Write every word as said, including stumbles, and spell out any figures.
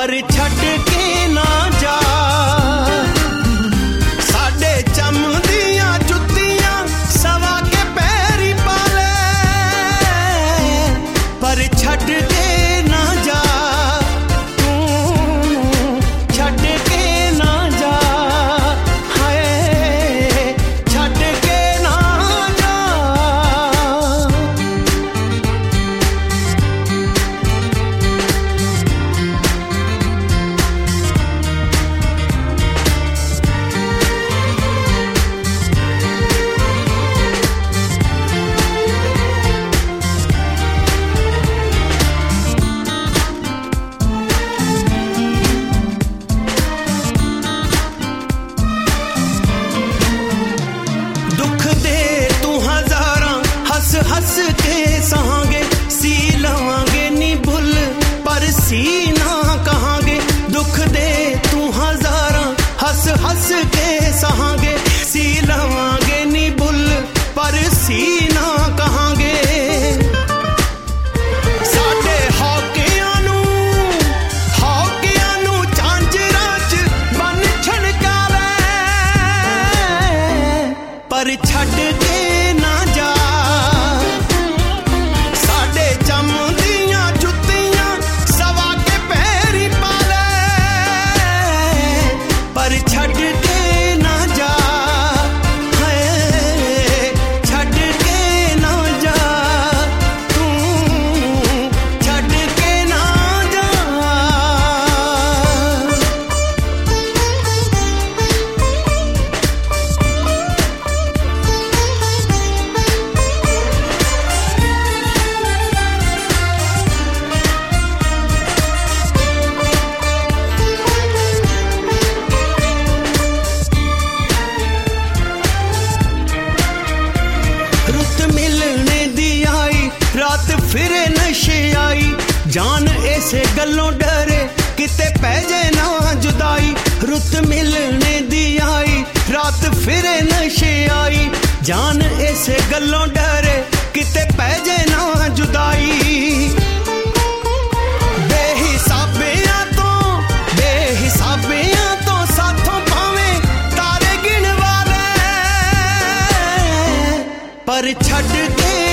पर छड़ के ना जा साडे चमदियां जुत्तियां सवा के पैरी पा ले पर छड़ के ना जा तू छड़ के ना जा हाय छड़ के ना जा हंस के सहांगे सी लवांगे नी भुल पर सी ना कहांगे दुख दे तू हजारा हंस हंस के सहांगे सी लवांगे नी भुल पर सी ना कहांगे साडे हौकियां नू हौकियां नू झांजरां च बन छणका ले पर छड़ के ना जा फिरे नशे आई जान ऐसे गलों डरे किते पै जाए ना जुदाई रुत मिलने दी आई रात फिरे नशे आई जान ऐसे गलों डरे किते पै जाए ना जुदाई बेहिसाबियां तो बेहिसाबियां तो साथों भावें तारे गिन वाले पर छड़ के